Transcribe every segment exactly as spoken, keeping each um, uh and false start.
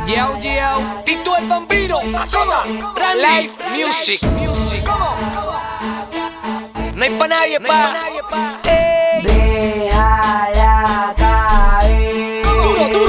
Yo, yo, Tito el Bambino, Azota, Live Music. ¿Cómo? No hay pa' nadie, pa'. Déjala caer. Duro, duro.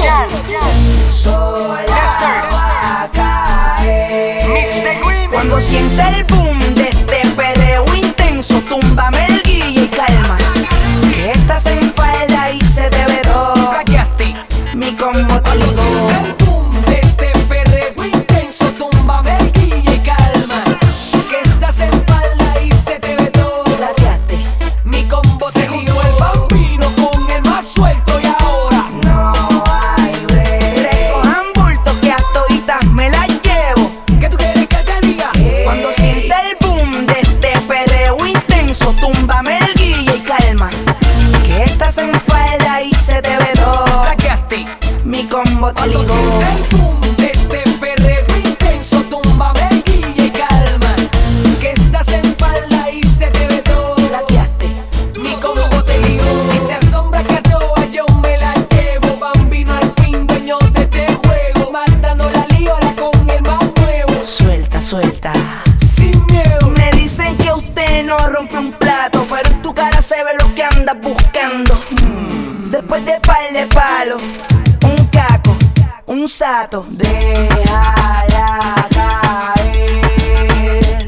Sola va a caer. mister Green. Cuando sienta el boom de este perreo intenso, túmbame el guille y calma. Que estás en falda y se te ve todo. Flaqueaste. Mi combo te Cuando ligó. sienta el boom de este perreo intenso, túmbame el guille y calma. Que estás en falda y se te ve todo. Plateaste. Mi combo se ligó el Bambino con el más suelto y ahora No hay break. Recojan bultos que a toditas me las llevo. ¿qué tú quieres que te diga? Cuando sienta el boom de este perreo intenso, túmbame el guille y calma. Que estás en falda y se te ve todo. Flaqueaste. Mi combo te Cuando ligó. sienta el boom de este perreo intenso, túmbame el guille y calma. Que estás en falda y se te ve todo. Plateaste. Mi combo te ligó. Esta sombra que a todas yo me la llevo. Bambino al fin, dueño de este juego. Matando la liora con el más nuevo. Suelta, suelta. Sin miedo. Me dicen que usted no rompe un plato, pero en tu cara se ve lo que andas buscando. Mm. Después de par de palos, un caco, un sato. Déjala caer.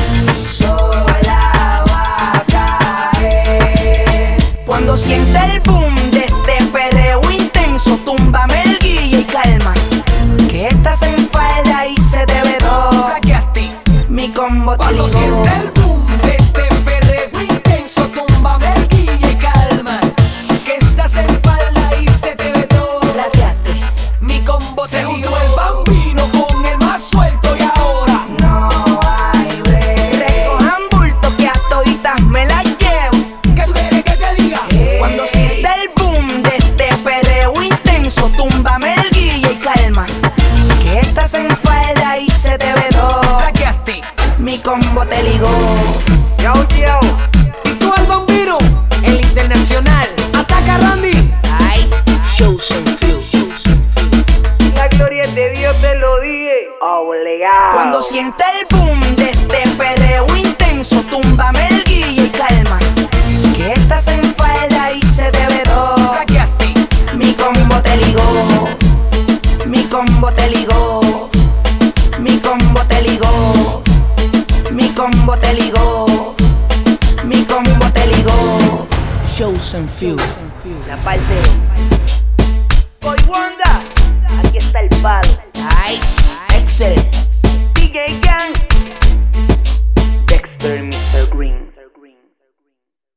Sola va a caer. Cuando sienta el boom de este perreo intenso, túmbame el guille y calma. Que estás en falda y se te ve todo. Flaqueaste. Mi combo te Cuando ligó. sienta el boom de este perreo intenso, túmbame el guille y calma. Que estás en falda y se te ve todo. Plateaste. Mi combo se ligó el Bambino con el más suelto y ahora No hay break. Recojan bultos que a toditas me las llevo. ¿qué tú quieres que te diga? Cuando sienta el boom de este perreo intenso, túmbame el guille y calma. Que estás en falda y se te ve todo. Flaqueaste. Mi combo te ligó. Yo, yo. Y tú el Bambino, el internacional. Ataca Randy. Ay, Shows and Few. la gloria de Dios te lo dije. Obligado. Cuando sienta el boom de este perreo intenso, túmbame el guille y calma. Que estás en falda y se te ve todo. Flaqueaste. Mi combo te ligó. Mi combo te ligó. Mi combo te ligó. Mi combo te ligó. Mi combo te ligó. Shows and Few. La parte Boy Wanda, aquí está el palo. Ay, Excel. D J Gang, Dexter